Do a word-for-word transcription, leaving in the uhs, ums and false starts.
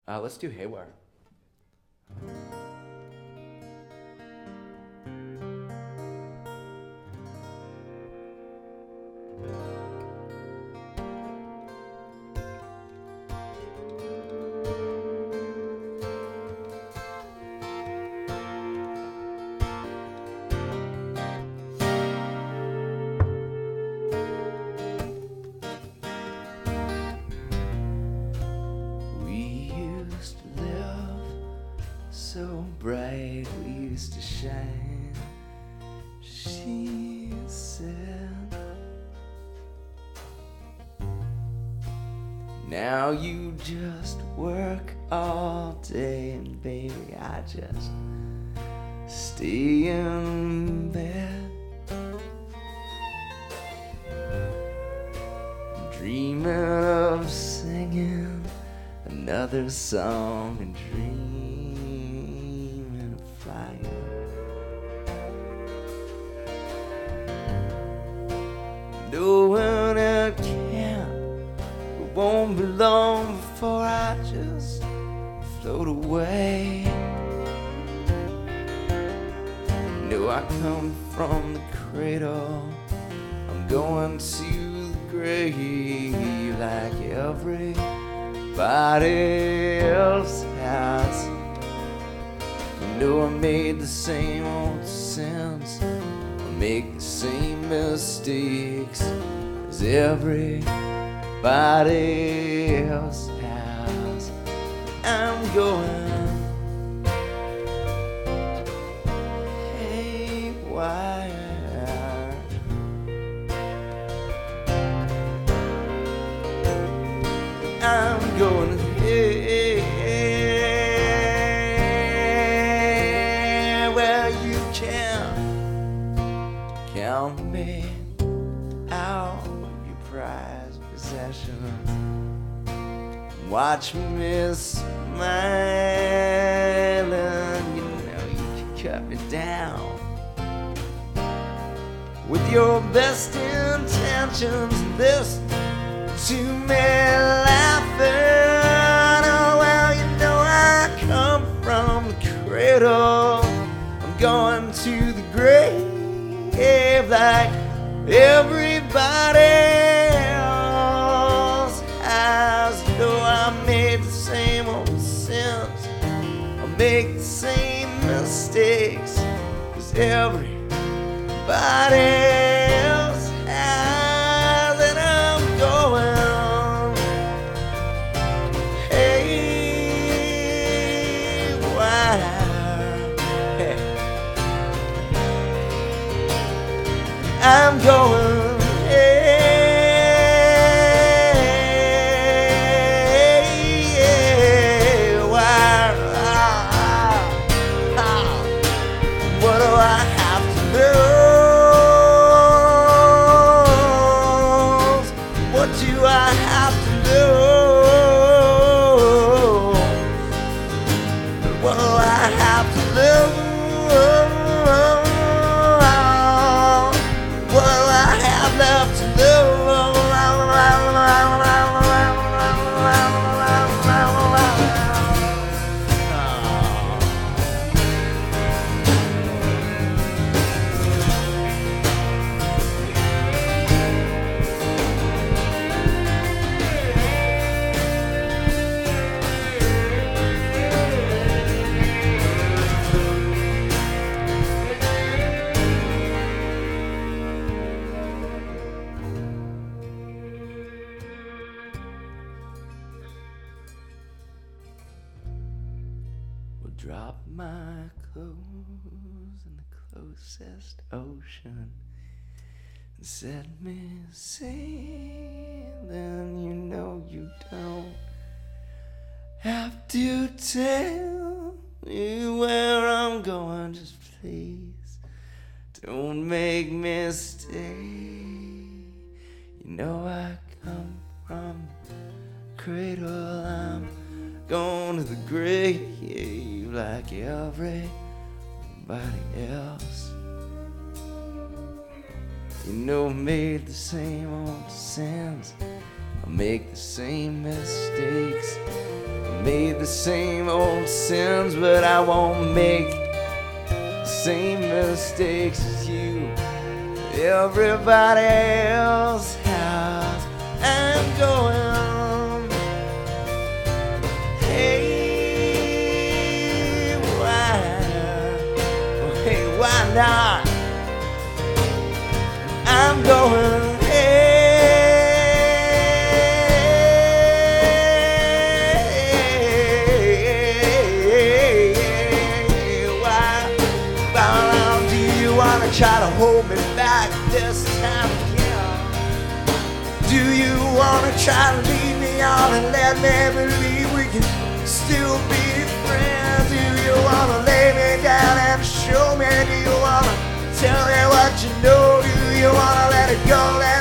Uh, let's do Haywire. So bright, we used to shine, she said. Now you just work all day, and baby, I just stay in bed, dreaming of singing another song and dreaming knowing it can't, it won't be long before I just float away. Know I come from the cradle, I'm going to the grave like everybody else has. Know I made the same old sins, make the same mistakes as everybody else has. I'm going haywire. I'm going haywire. Well, you can count me out of your prized possessions. Watch me smiling. You know you can cut me down with your best intentions. Listen to me laughing. Oh, well, you know I come from the cradle, I'm going to the grave like everybody else has. Though I made the same old sins, I make the same mistakes as everybody else has. And I'm going haywire. Hey. I'm going haywire. What do I have to lose? What do I have to lose? What do I have to lose? Drop my clothes in the closest ocean and set me sailing. You know you don't have to tell me where I'm going. Just please don't make me stay. You know I come from the cradle, I'm going to the grave like everybody else. You know I made the same old sins, I make the same mistakes, I made the same old sins, but I won't make the same mistakes as you. Everybody else has. I'm going. Hey, why? Oh, hey, why not? I'm going. Try to hold me back this time again. Do you wanna try to lead me on and let me believe we can still be friends? Do you wanna lay me down and show me? Do you wanna tell me what you know? Do you wanna let it go? Let